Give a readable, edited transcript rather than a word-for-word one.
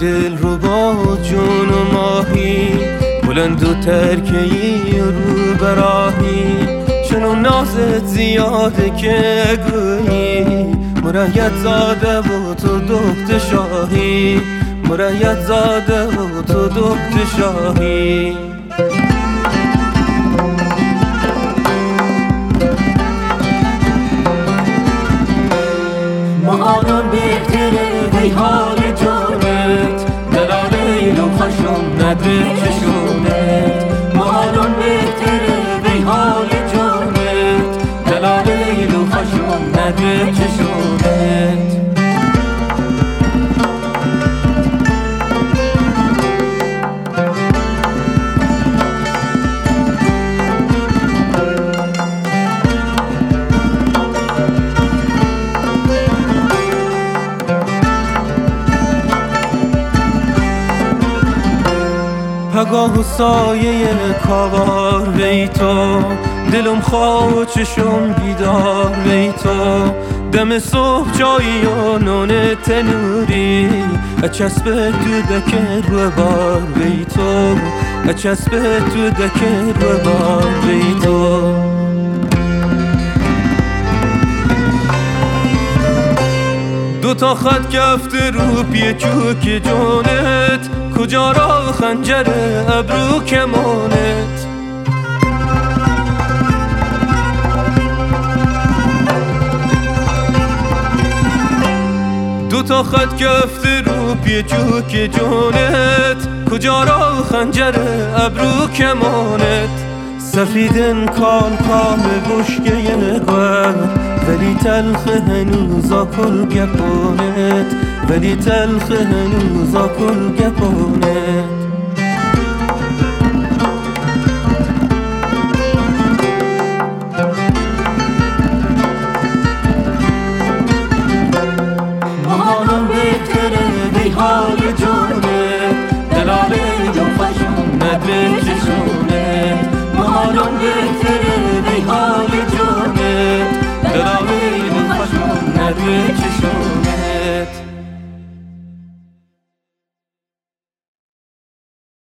دل رو با جون و ماهی، بلند و ترکهی رو براهی، چنو نازت زیاده که گویی مرید زاده و تو دخت شاهی، مرید زاده و تو دخت شاهی. مهاران بهتره وی حال جانت، دلال لیل و خشم ندره چشونت. مهاران بهتره وی حال جانت، دلال لیل و خشم ندره چشونت. پگاه و سایه کاوار وی تو، دلم خواه و چشم بیدار وی تو. دم صبح جایی و نون تنوری، اچسبه تو دکر و بار وی تو، اچسبه تو دکر و بار وی تو. دو تا خط کفته رو پی چوک جونت، کجا را خنجر ابرو کمانت. دو تا خط کفته رو پی چوک جونت، کجا را خنجر ابرو کمانت. سفیدن کال کام بشکه نگوه، ولی تلخ هنوزا کل گپانت، ولی تلخ هنوزا کل گپانت. مهاران بهتره وی حال جانت، دلال لیل و خشم ندره چشونت. مهاران بهتره وی حال جانت، دلال لیل و خشم ندره چشونت.